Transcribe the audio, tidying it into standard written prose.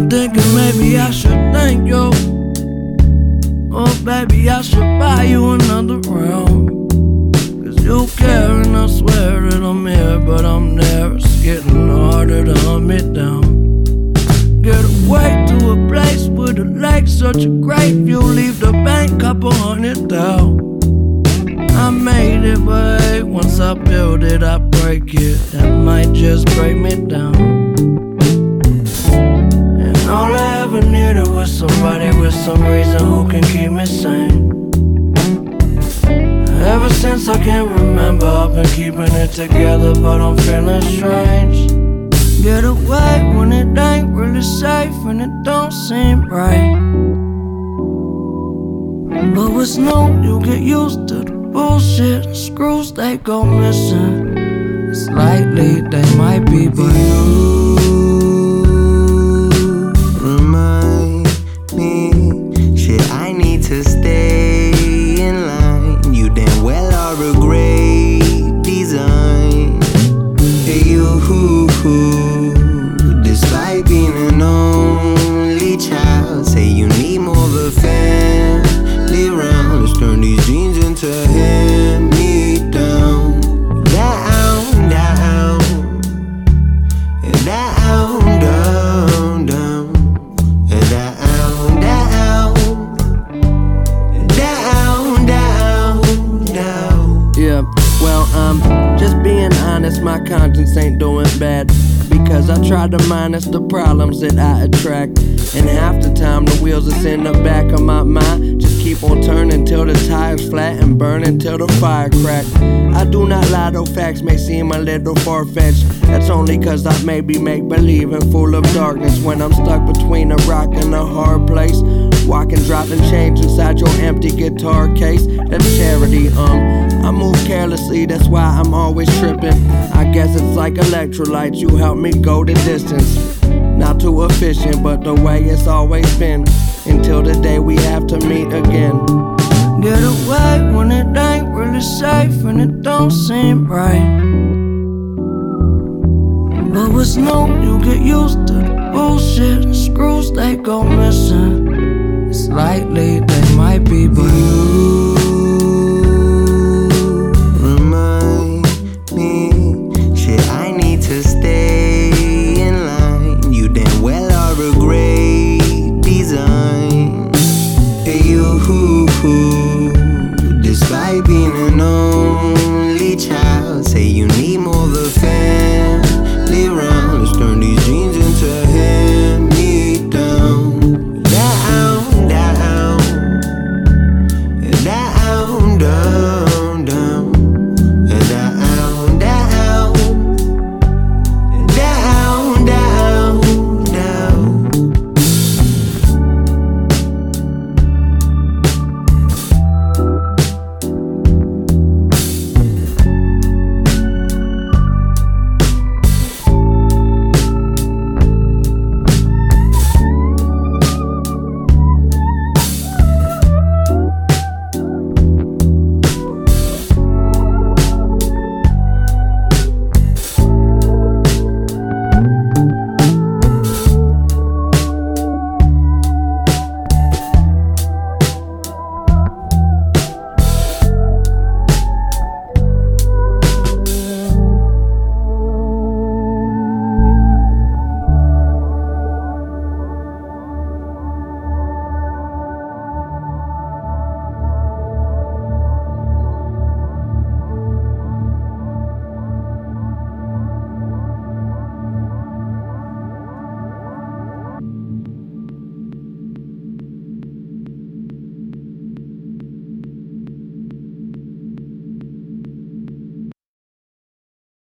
thinking maybe I should thank you. Oh baby, I should buy you another round. Cause you care and I swear that I'm here, but I'm there. It's getting harder to hunt me down. Get away to a place with a lake, such a great view. Leave the bank, couple $100 down. I made it, but hey, once I build it, I break it. That might just break me down. And all I ever needed was somebody with some reason who can keep me sane. Ever since I can't remember, I've been keeping it together, but I'm feeling strange. Get away when it ain't really safe and it don't seem right. But what's new, you get used to the bullshit. Screws, they go missing. Slightly, they might be, but you remind me, shit, I need to stay in line. You damn well are a great design. Hey, you, despite being an only child, say you need more of a family round. Let's turn these jeans into hand-me-down. Down, down, down, down, down, down, down, down, down. yeah, well, just being honest, my conscience ain't doing bad. Because I try to minus the problems that I attract. And half the time the wheels that's in the back of my mind just keep on turning till the tires flat and burning till the fire crack. I do not lie, though facts may seem a little far-fetched. That's only cause I maybe make believe and full of darkness. When I'm stuck between a rock and a hard place, walking, dropping change inside your empty guitar case. That's charity, I move carelessly, that's why I'm always tripping. I guess it's like electrolytes, you help me go the distance. Not too efficient, but the way it's always been. Until the day we have to meet again. Get away when it ain't really safe and it don't seem right. But what's new, you get used to the bullshit. Screws, they go missing. Slightly, they might be, but you remind me, shit, I need to stay in line. You damn well are a great design. Hey, you, despite being an only child, say you need more of a family round.